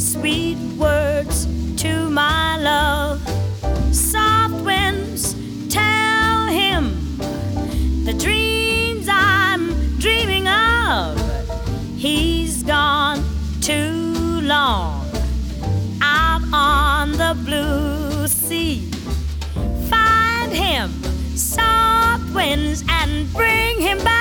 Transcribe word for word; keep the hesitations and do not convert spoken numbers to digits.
sweet words to my love. Soft winds tell him the dreams I'm dreaming of. He's gone too long out on the blue sea. Find him, soft winds, and bring him back.